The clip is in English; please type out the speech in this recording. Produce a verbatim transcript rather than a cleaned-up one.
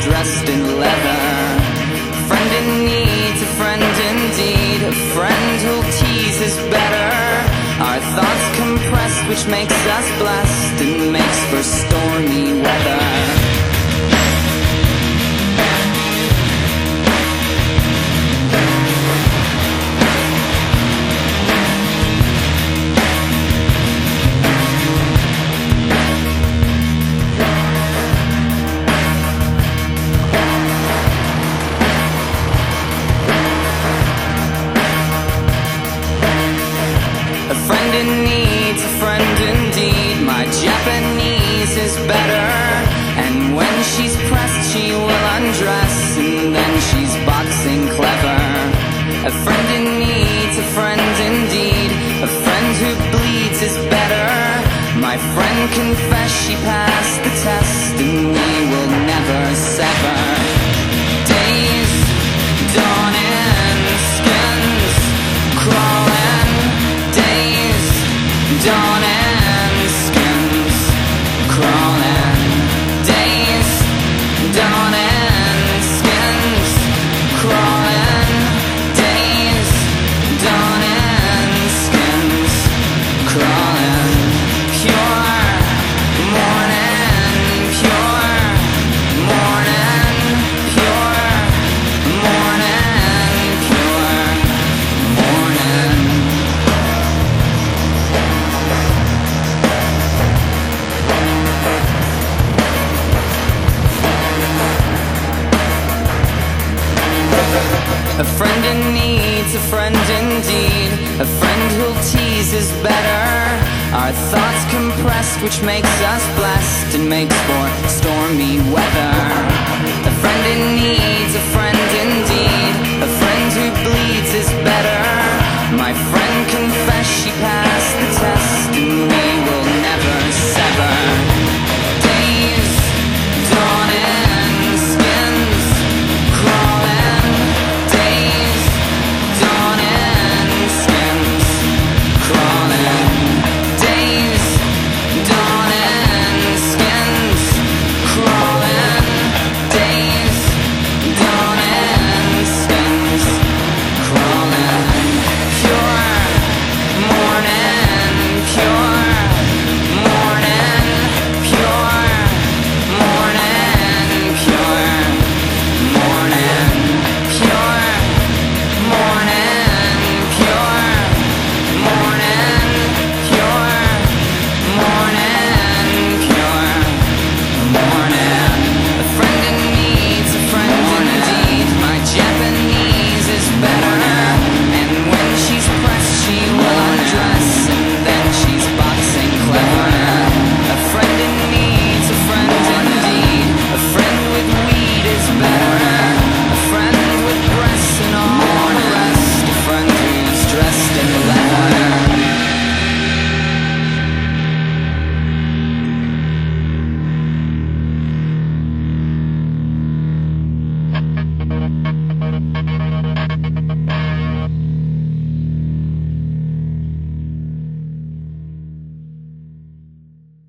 dressed in leather. A friend in need's a friend indeed. A friend who'll tease is better. Our thoughts compressed, which makes us blessed and makes for stormy weather. A friend in need's a friend indeed. My Japanese is better. And when she's pressed she will undress, and then she's boxing clever. A friend in need's a friend indeed. A friend who bleeds is better. My friend confessed she passed the test, and we will never sever. Days dawning, skins crawling. Days dawning, skins crawling. Days dawning, skins crawling. Days dawning, skins crawling. Pure morning, pure morning, pure morning, pure morning. A friend in need's a friend indeed. A friend who'll tease is better. Our thoughts compressed, which makes us blessed and makes for stormy weather. A friend in need's a friend indeed. A friend who bleeds is better. My friend